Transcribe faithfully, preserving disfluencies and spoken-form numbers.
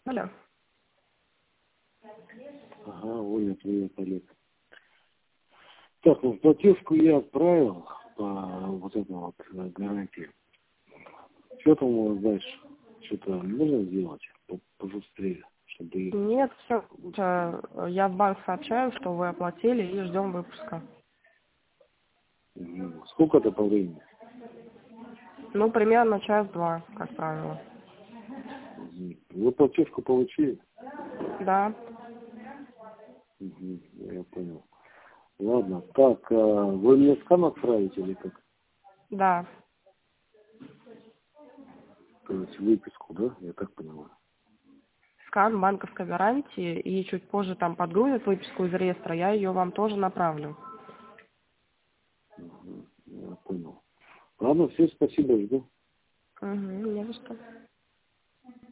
Алло. Ага, Оля, привет, Олег. Так, ну платежку я отправил по вот этому вот э, гарантии. Что там у вас дальше? Что-то можно сделать по- пожустрее, чтобы... Нет, все. Я в банк сообщаю, что вы оплатили и ждем выпуска. Мгм. Сколько это по времени? Ну, примерно час-два, как правило. Мгм. Вы платежку получили? Да. Мгм. Я понял. Ладно, так, а вы мне скан отправите или как? Да. То есть выписку, да? Я так понимаю. Скан банковской гарантии, и чуть позже там подгрузят выписку из реестра, я ее вам тоже направлю. Мгм. Я понял. Ладно, все, спасибо, жду. Угу, не за что.